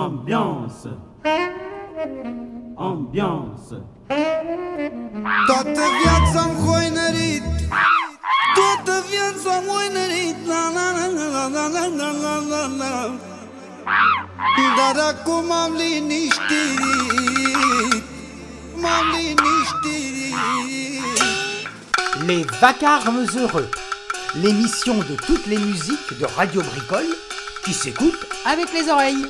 Ambiance. Ambiance. Toată viața am hoinărit, toată viața am hoinărit, la la la la la la la la la la. Dar acum m-am liniștit, m-am liniștit. Les Vacarmes Heureux, l'émission de toutes les musiques de Radio Bricole qui s'écoute avec les oreilles.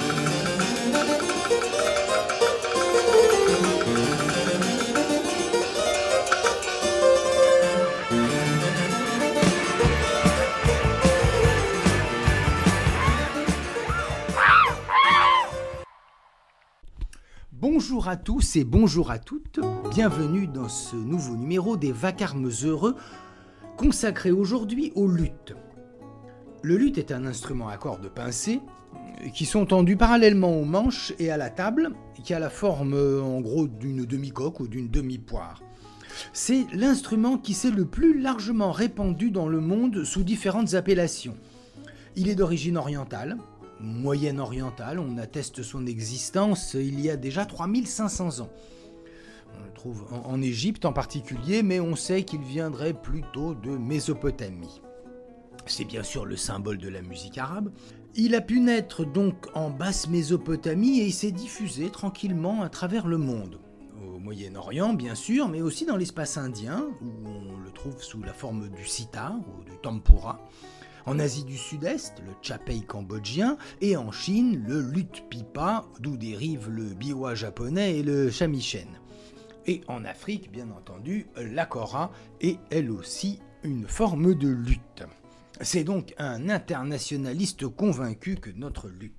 Bonjour à tous et bonjour à toutes, bienvenue dans ce nouveau numéro des Vacarmes Heureux consacré aujourd'hui au luth. Le luth est un instrument à cordes pincées qui sont tendus parallèlement aux manches et à la table, qui a la forme en gros d'une demi-coque ou d'une demi-poire. C'est l'instrument qui s'est le plus largement répandu dans le monde sous différentes appellations. Il est d'origine orientale, moyenne-orientale, on atteste son existence il y a déjà 3500 ans. On le trouve en Égypte en particulier, mais on sait qu'il viendrait plutôt de Mésopotamie. C'est bien sûr le symbole de la musique arabe. Il a pu naître donc en basse Mésopotamie et s'est diffusé tranquillement à travers le monde. Au Moyen-Orient bien sûr, mais aussi dans l'espace indien, où on le trouve sous la forme du sitar ou du tempura. En Asie du Sud-Est, le chapei cambodgien, et en Chine, le luth pipa, d'où dérive le biwa japonais et le shamisen. Et en Afrique, bien entendu, la kora est elle aussi une forme de luth. C'est donc un internationaliste convaincu que notre luth.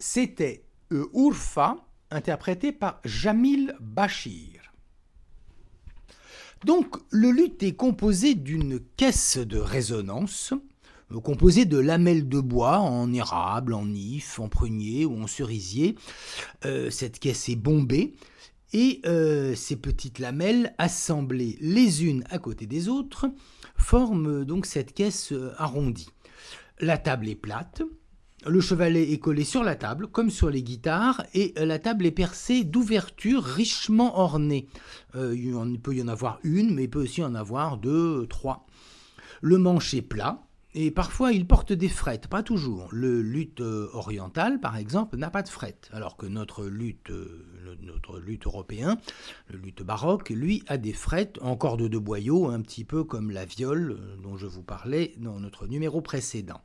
c'était Urfa, interprété par Jamil Bachir. Donc, le luth est composé d'une caisse de résonance, composée de lamelles de bois en érable, en if, en prunier ou en cerisier. Cette caisse est bombée et ces petites lamelles, assemblées les unes à côté des autres, forment donc cette caisse arrondie. La table est plate. Le chevalet est collé sur la table, comme sur les guitares, et la table est percée d'ouvertures richement ornées. Il peut y en avoir une, mais il peut aussi en avoir deux, trois. Le manche est plat, et parfois il porte des frettes, pas toujours. Le luth oriental, par exemple, n'a pas de frettes, alors que notre luth européen, le luth baroque, lui, a des frettes en corde de boyau, un petit peu comme la viole dont je vous parlais dans notre numéro précédent.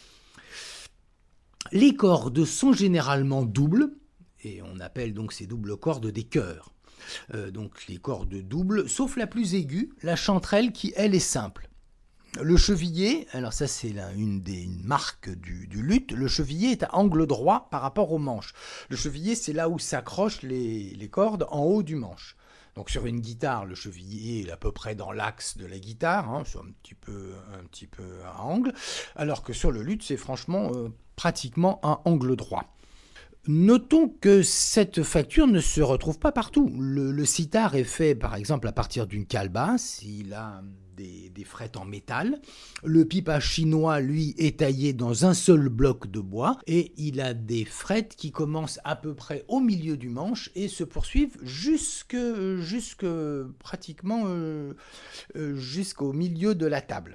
Les cordes sont généralement doubles, et on appelle donc ces doubles cordes des chœurs. Donc les cordes doubles, sauf la plus aiguë, la chanterelle qui, elle, est simple. Le chevillet, alors ça c'est une marques du luth, le chevillet est à angle droit par rapport au manche. Le chevillet, c'est là où s'accrochent les cordes en haut du manche. Donc sur une guitare, le chevillet est à peu près dans l'axe de la guitare, c'est un petit peu à angle, alors que sur le luth, c'est franchement pratiquement à angle droit. Notons que cette facture ne se retrouve pas partout. Le sitar est fait par exemple à partir d'une calebasse, il a des frettes en métal. Le pipa chinois, lui, est taillé dans un seul bloc de bois et il a des frettes qui commencent à peu près au milieu du manche et se poursuivent pratiquement jusqu'au milieu de la table.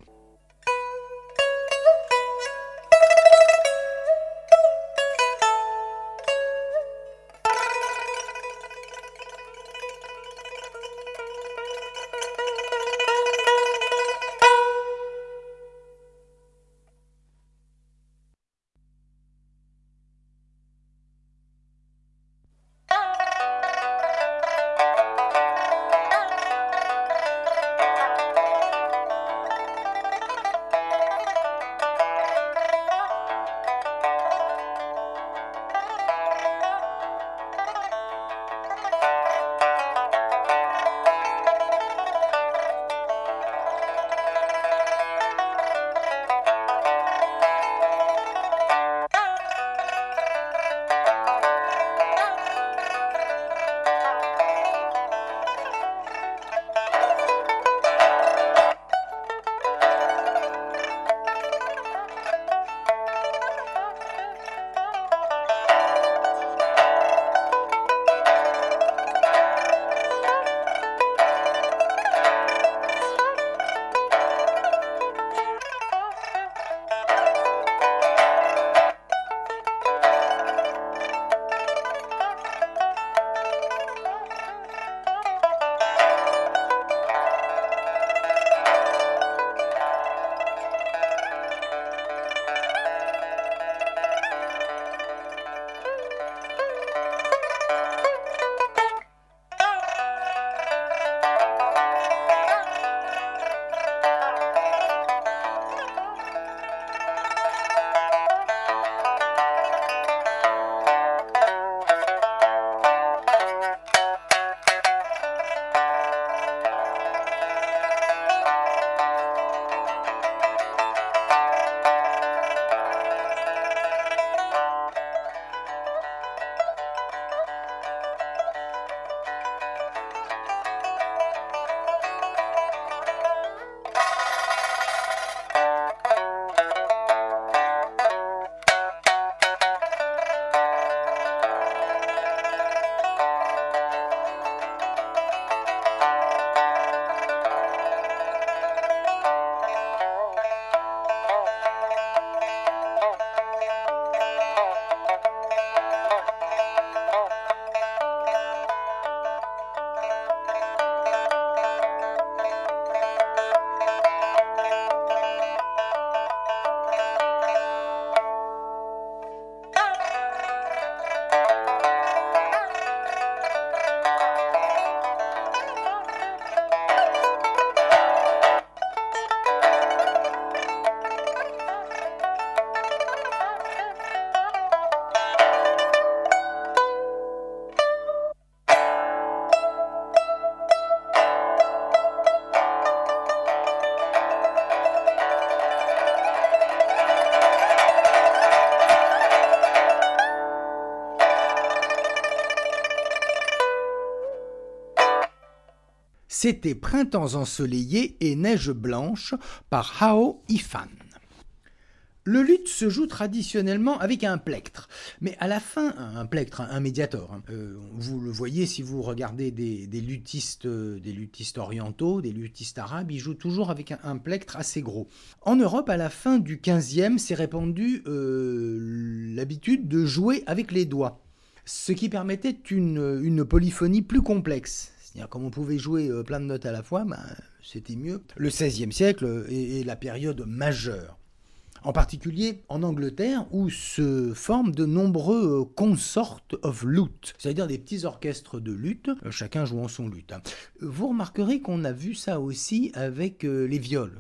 C'était Printemps ensoleillé et neige blanche par Hao Ifan. Le luth se joue traditionnellement avec un plectre, mais à la fin, un plectre, un médiator. Vous le voyez si vous regardez des luthistes orientaux, des luthistes arabes, ils jouent toujours avec un plectre assez gros. En Europe, à la fin du 15e, s'est répandue l'habitude de jouer avec les doigts, ce qui permettait une polyphonie plus complexe. C'est-à-dire, comme on pouvait jouer plein de notes à la fois, c'était mieux. Le XVIe siècle est la période majeure. En particulier en Angleterre, où se forment de nombreux consorts of luth, c'est-à-dire des petits orchestres de luth, chacun jouant son luth. Vous remarquerez qu'on a vu ça aussi avec les viols.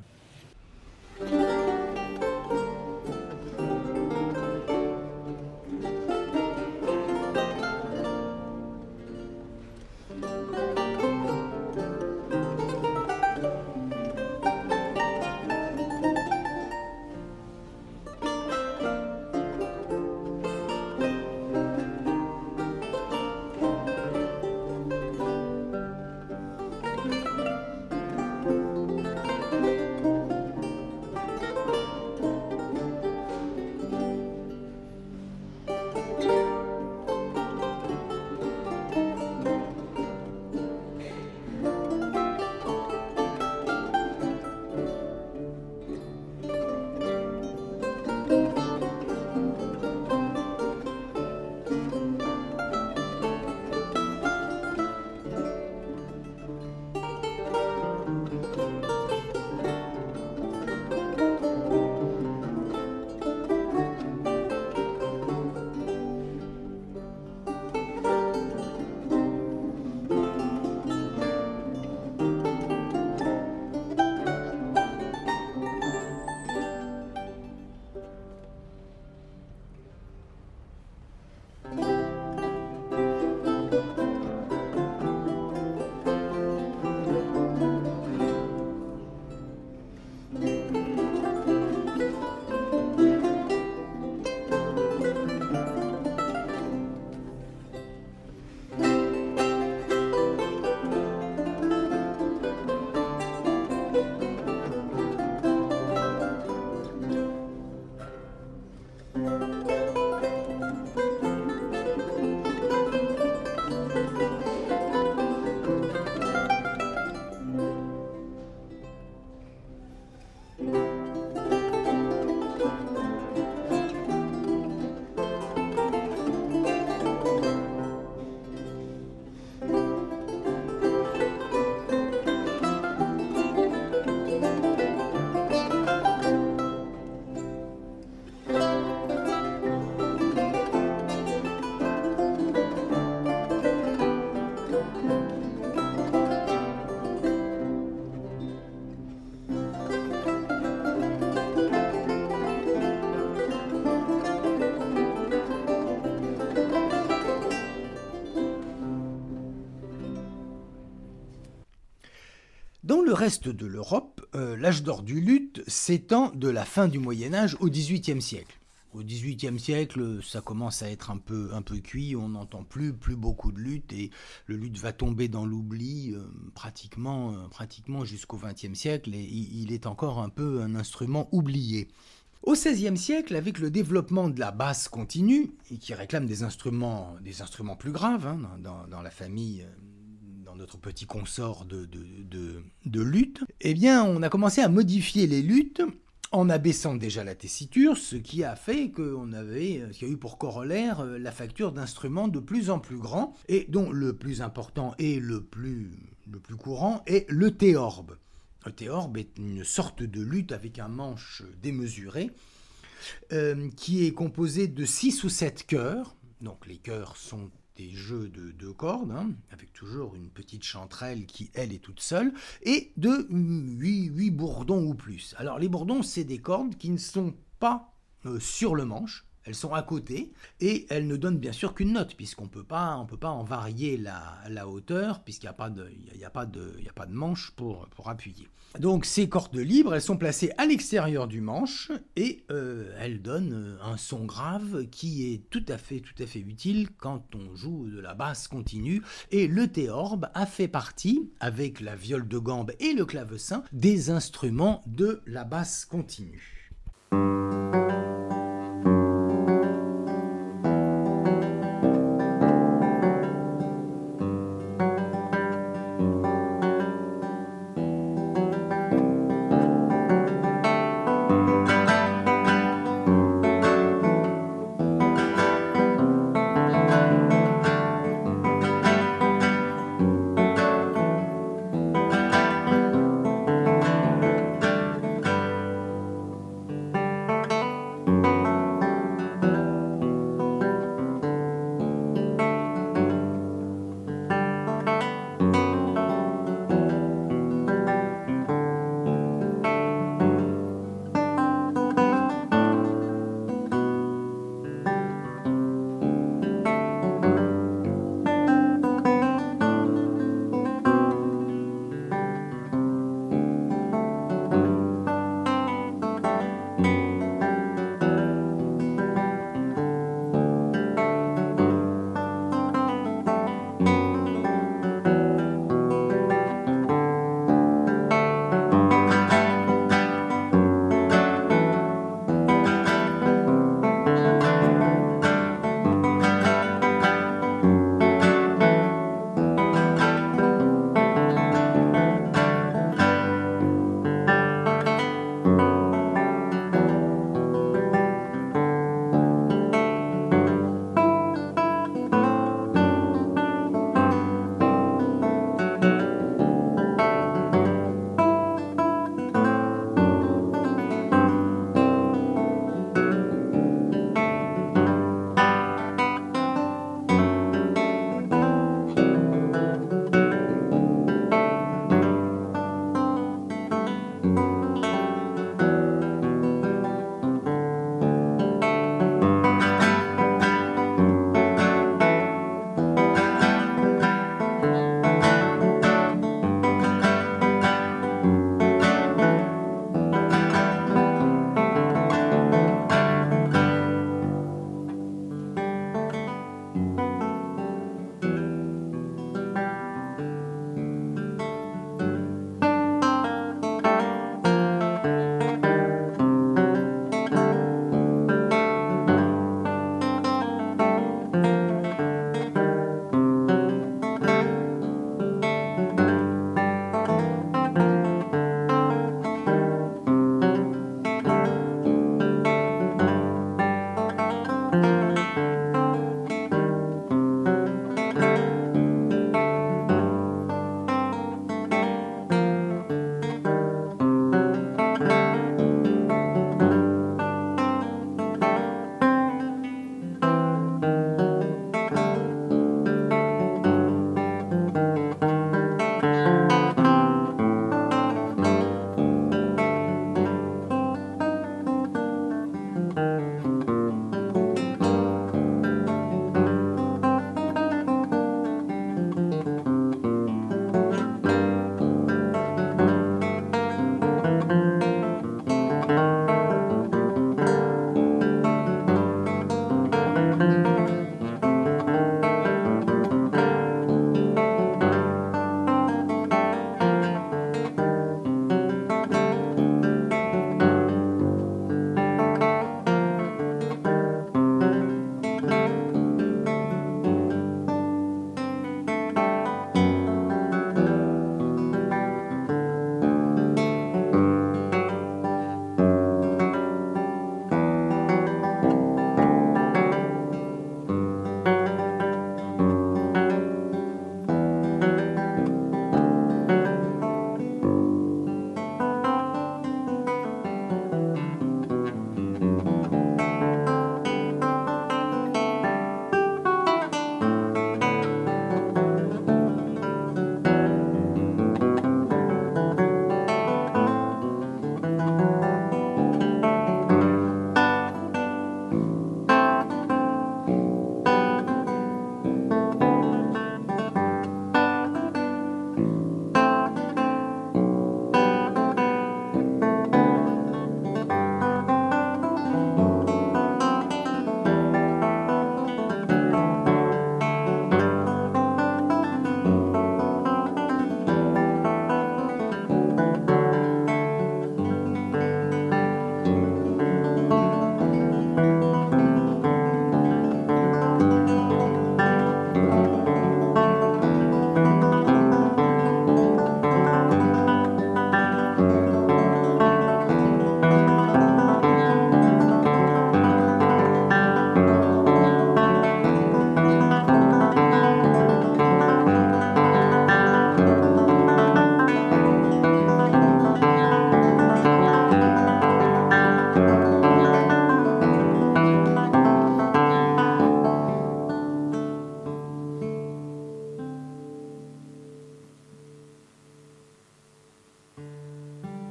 Dans le reste de l'Europe, l'âge d'or du luth s'étend de la fin du Moyen-Âge au XVIIIe siècle. Au XVIIIe siècle, ça commence à être un peu cuit, on n'entend plus beaucoup de luth et le luth va tomber dans l'oubli pratiquement jusqu'au XXe siècle et il est encore un peu un instrument oublié. Au XVIe siècle, avec le développement de la basse continue, et qui réclame des instruments plus graves dans la famille, dans notre petit consort de luth, eh bien, on a commencé à modifier les luths en abaissant déjà la tessiture, ce qui a fait ce qui a eu pour corollaire la facture d'instruments de plus en plus grands, et dont le plus important et le plus courant est le théorbe. Le théorbe est une sorte de luth avec un manche démesuré qui est composé de 6 ou 7 chœurs. Donc les chœurs sont des jeux de 2 cordes, avec toujours une petite chanterelle qui, elle, est toute seule, et de 8 bourdons ou plus. Alors les bourdons, c'est des cordes qui ne sont pas sur le manche, Elles sont à côté et elles ne donnent bien sûr qu'une note puisqu'on peut pas en varier la hauteur puisqu'il n'y a pas de manche pour appuyer. Donc ces cordes libres, elles sont placées à l'extérieur du manche et elles donnent un son grave qui est tout à fait utile quand on joue de la basse continue. Et le théorbe a fait partie, avec la viole de gambe et le clavecin, des instruments de la basse continue.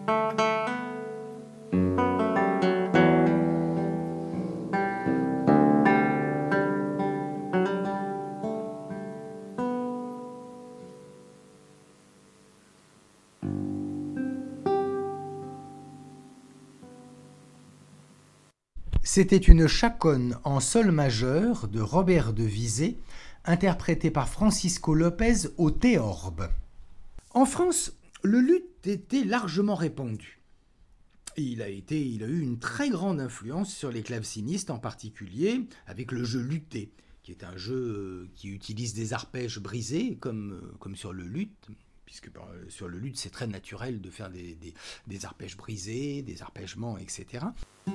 C'était une chaconne en sol majeur de Robert de Vizet, interprétée par Francisco Lopez au théorbe. En France, le luth était largement répandu. Il a eu une très grande influence sur les clavecinistes, en particulier avec le jeu lutté, qui est un jeu qui utilise des arpèges brisés, comme sur le luth, puisque sur le luth, c'est très naturel de faire des arpèges brisés, des arpègements, etc.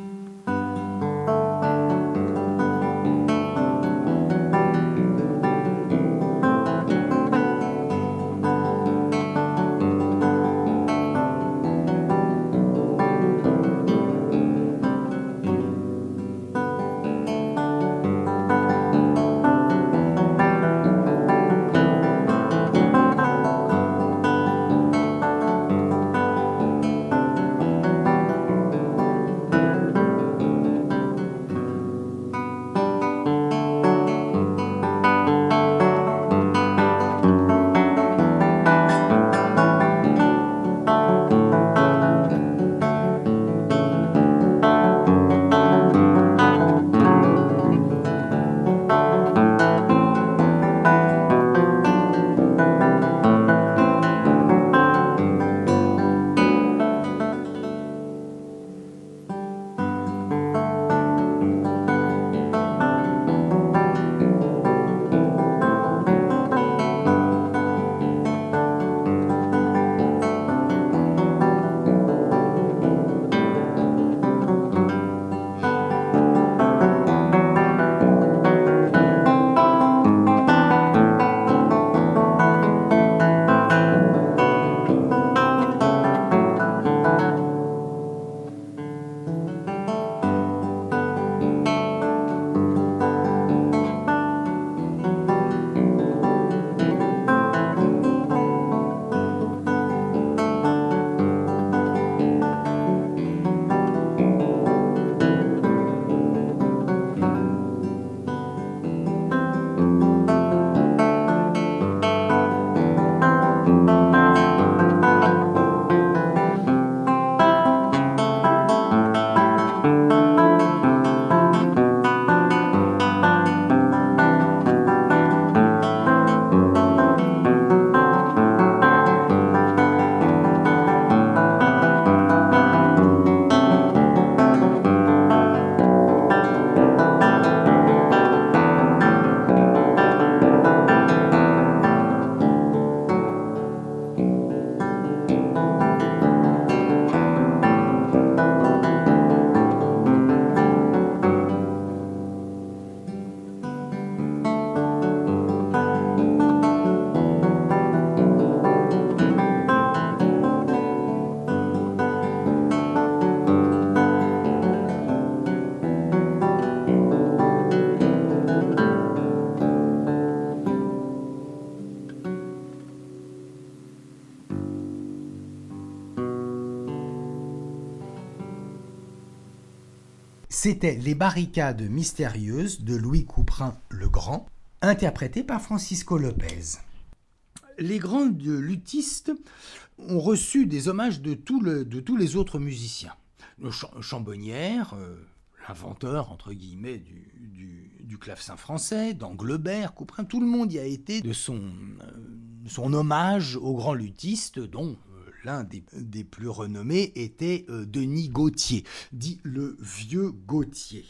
C'était Les barricades mystérieuses de Louis Couperin le Grand, interprété par Francisco Lopez. Les grands luthistes ont reçu des hommages de tous les autres musiciens. Le Chambonnière, l'inventeur, entre guillemets, du clavecin français, d'Anglebert, Couperin, tout le monde y a été de son hommage aux grands luthistes, dont l'un des plus renommés était Denis Gautier, dit le vieux Gautier.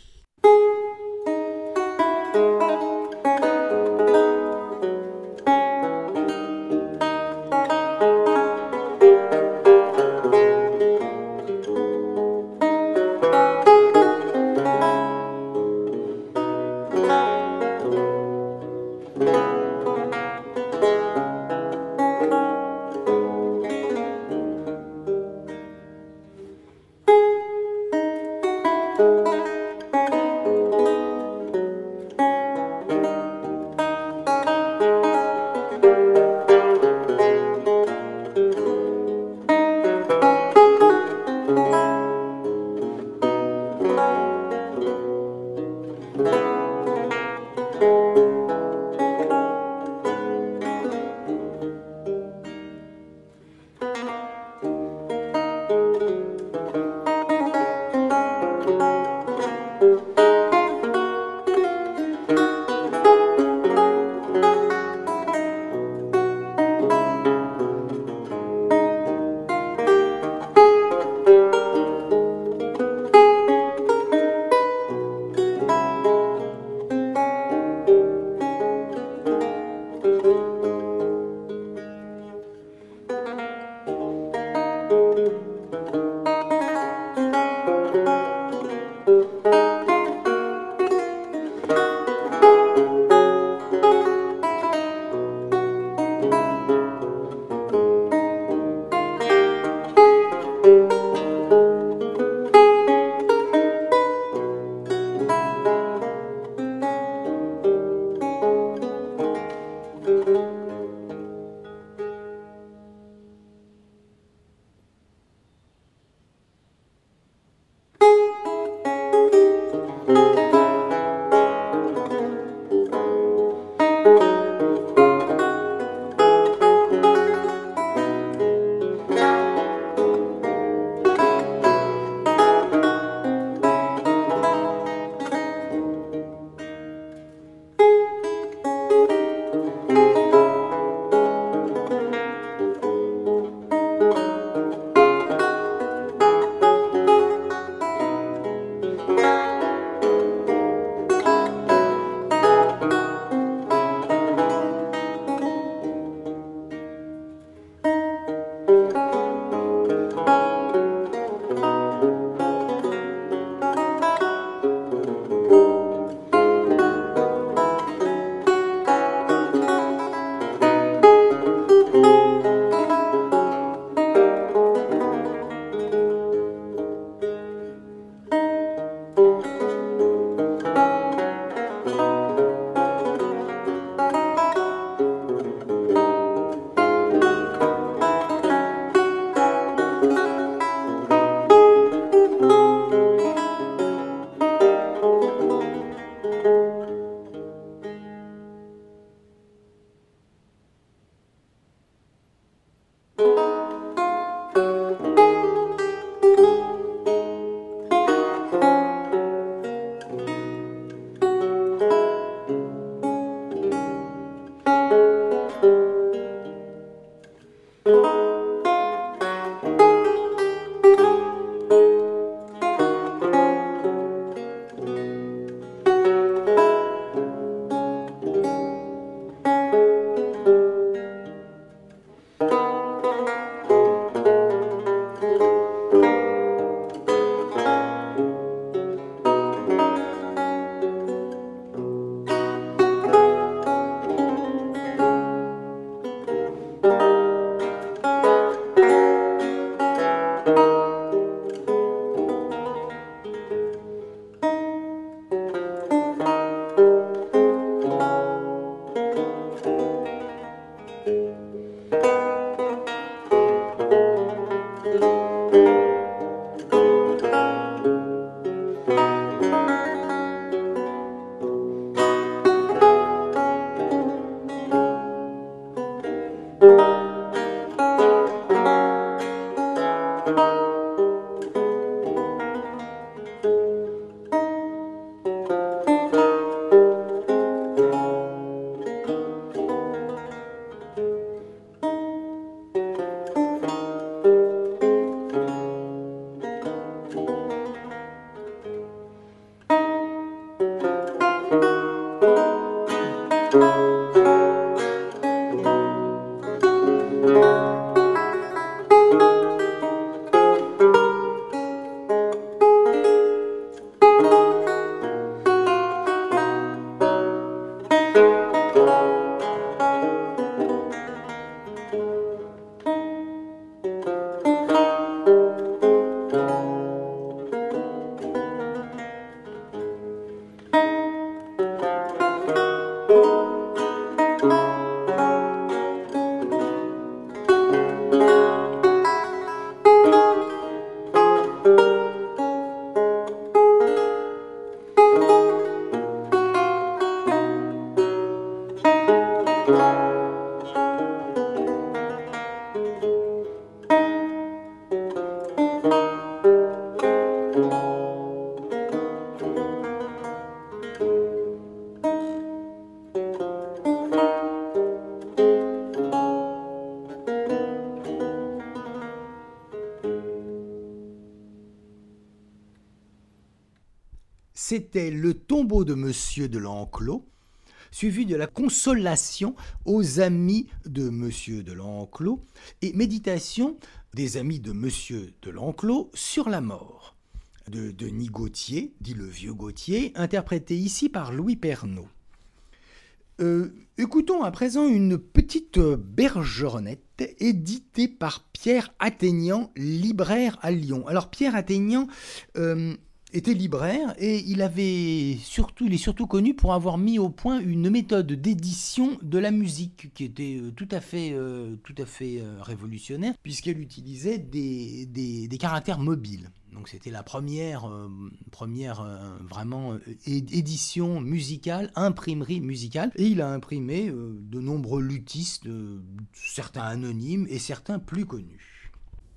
c'était le tombeau de Monsieur de l'Enclos, suivi de la consolation aux amis de Monsieur de l'Enclos et méditation des amis de Monsieur de l'Enclos sur la mort, de Denis Gautier, dit le vieux Gautier, interprété ici par Louis Pernaut. Écoutons à présent une petite bergeronnette éditée par Pierre Athénian, libraire à Lyon. Alors Pierre Athénian était libraire et il est surtout connu pour avoir mis au point une méthode d'édition de la musique qui était tout à fait révolutionnaire puisqu'elle utilisait des caractères mobiles. Donc c'était la première vraiment édition musicale, imprimerie musicale. Et il a imprimé de nombreux luthistes, certains anonymes et certains plus connus.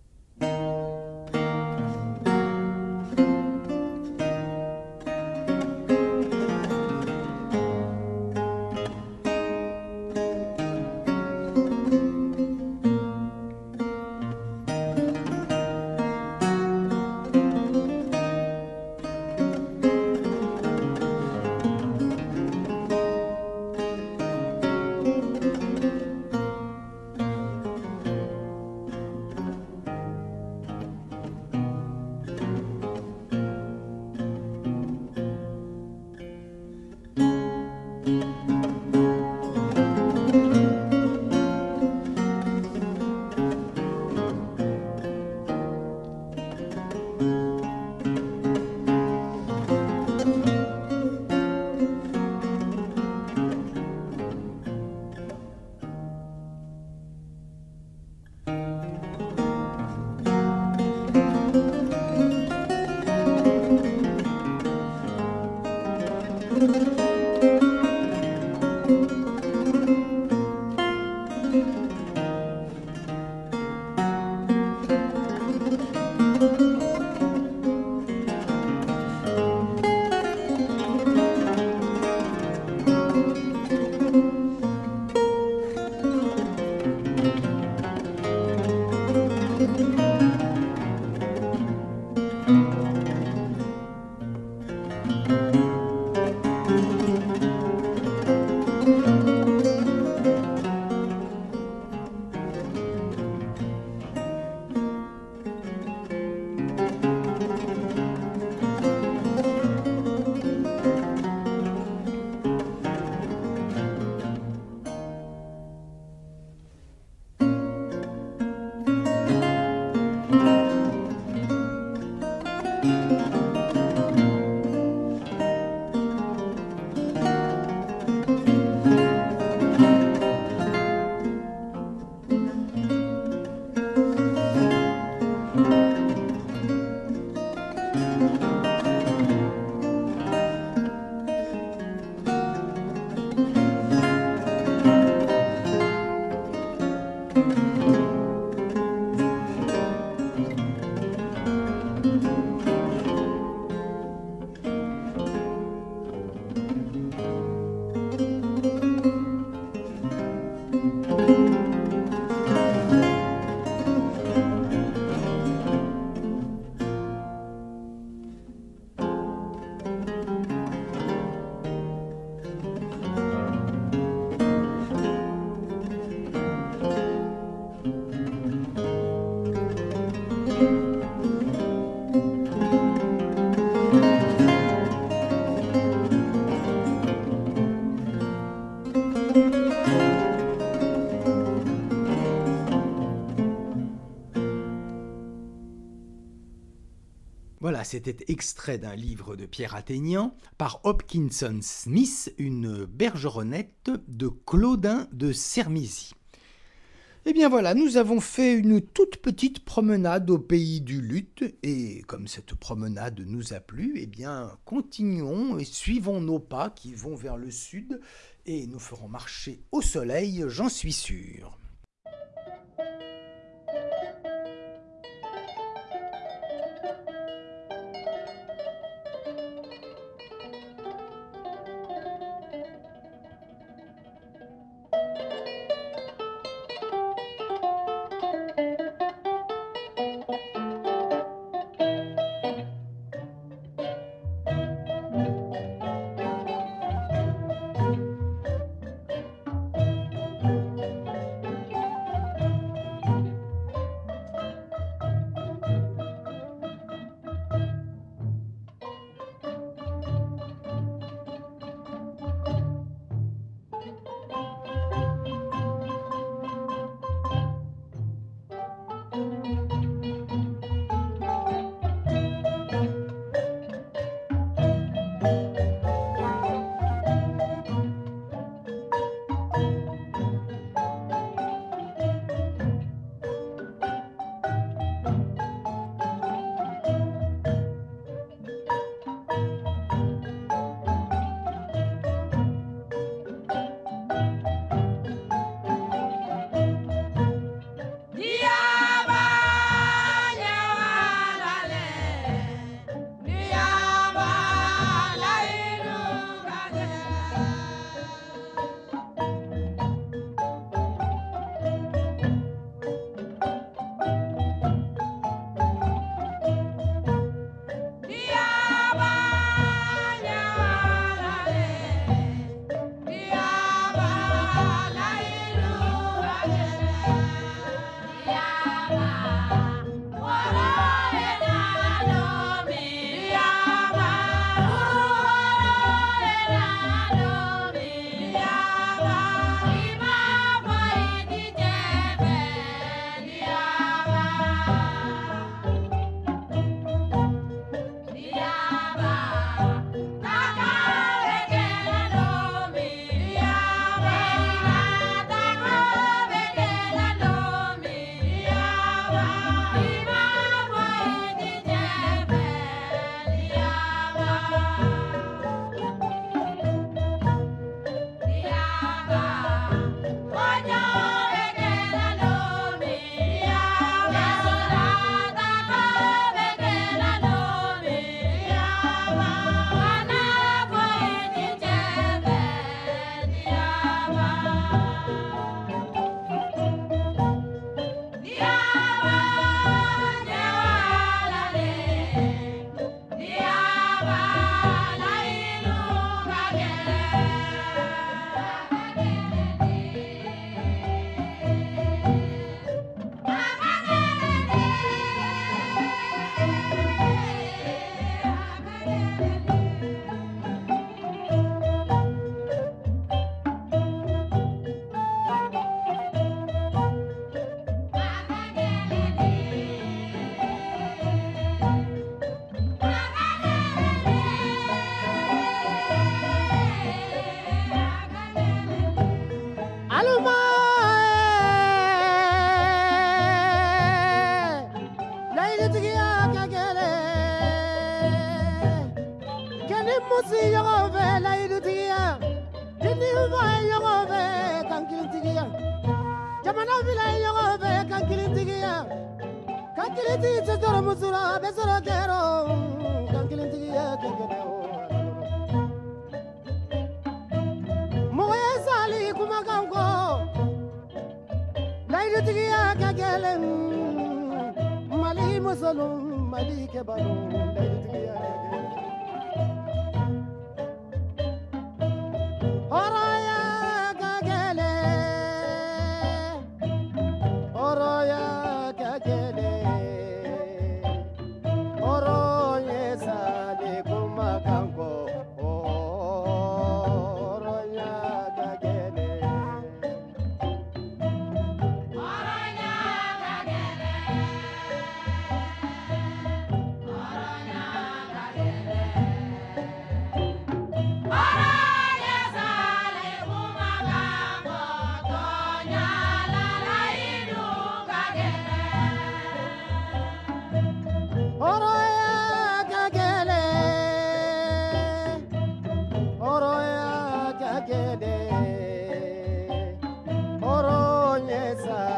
Voilà, c'était extrait d'un livre de Pierre Athénian par Hopkinson Smith, une bergeronnette de Claudin de Sermizy. Eh bien voilà, nous avons fait une toute petite promenade au pays du luth et comme cette promenade nous a plu, eh bien continuons et suivons nos pas qui vont vers le sud et nous ferons marcher au soleil, j'en suis sûr. si ɲɔgɔn fɛ layidutigiya jinniw b'a ɲɔgɔn fɛ kankilintigiya jamana bila ɲɔgɔn fɛ kankilintigiya kankilintigi tɛ sɔrɔ muso la a bɛ sɔrɔ kɛrɔ kankilintigiya tɛ kɛnɛ o mɔgɔ ye sali kumakan kɔ layidutigiya ka gɛlɛn mali musolun mali kɛbalun layidutigiya ka gɛlɛn hɔrɔnya ka gɛlɛn hɔrɔnya ka gɛlɛn hɔrɔn ye sali kumakan kɔ hɔrɔnya ka gɛlɛn Oroya